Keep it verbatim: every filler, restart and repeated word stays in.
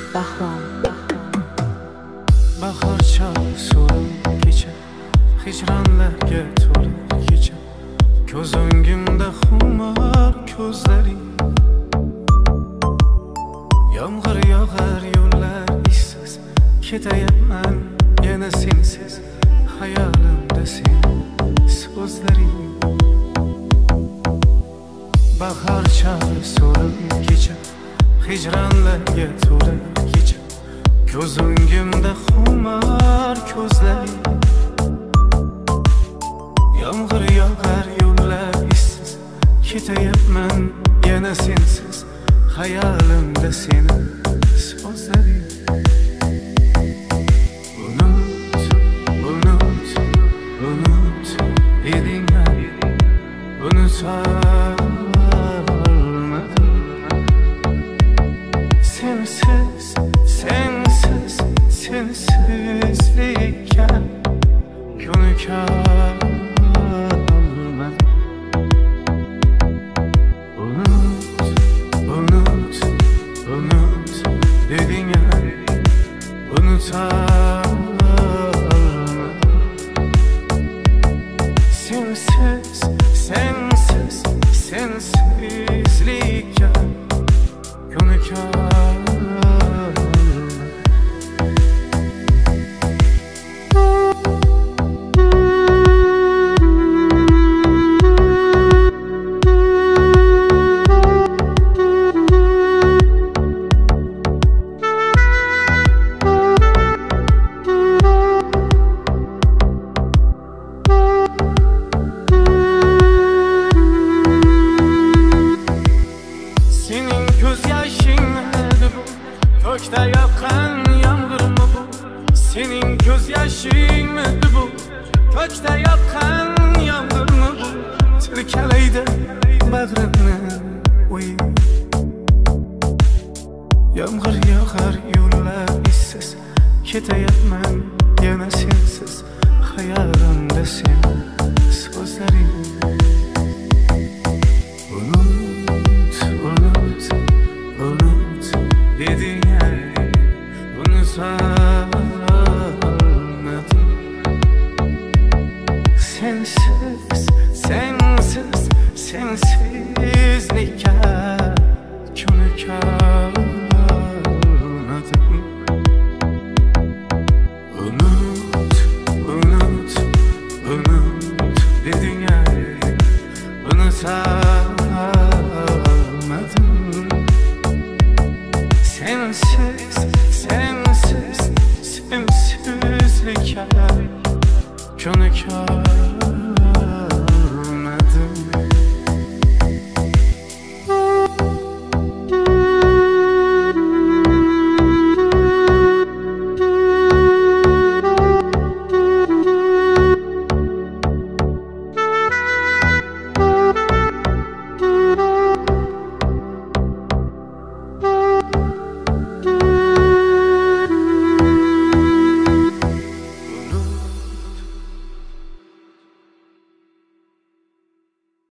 Bahrom. Bahor chog'i so'lim kecha, hijronlarga to'lib kecha. Ko'z o'ngimda xumor ko'zlaring. Yomg'ir yog'ar yo'llar ishsiz, ketayapman yana sensiz. Hayolimda sen so'zlaring. Bahor chog'i so'lim kecha, hijronlarga to'lib kecha. Ko'z o'ngimda xumor ko'zlaring. Yomg'ir yog'ar yo'llar ishsiz, ketayapman yana sensiz. Hayolimda seni so'zlaring. Unut, unut, unut deding-a, unutolmadim. Sensiz, sensiz, sensizlikka ko'nikolmadim. Unut, unut, unut deding-a, unutolmadim. Sensiz, sensiz, sensizlikka ko'nikolmadim. Ko'kda yoqqan yomg'irmi bu? Sening ko'z yoshingmi bu? Ko'kda yoqqan yomg'irmi bu? Tirkalaydi bag'rimni uy. Yomg'ir yog'ar yo'llar ishsiz, ketayapman yana sensiz. Hayolimda sen so'zlaring. Unut, unut, unut deding-a, unutolmadim. Sensiz, sensiz, sensizlikka ko'nikolmadim. Unut, unut, unut deding-a, unutolmadim.